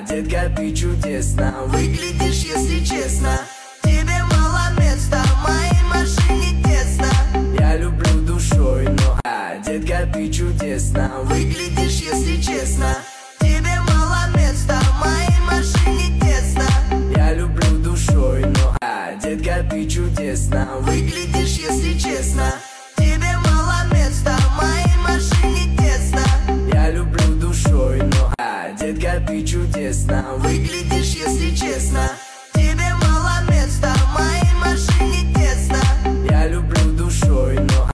детка, ты чудесно выглядишь, если честно. Тебе мало места, в моей машине тесно. Я люблю душой, но детка, ты чудесно выглядишь, если честно. Тебе мало места, в моей машине тесно. Я люблю душой, но детка, ты чудесно выглядишь, если честно. Тебе мало места, в моей машине тесно. Я люблю душой, но детка, ты чудесно выглядишь, если честно.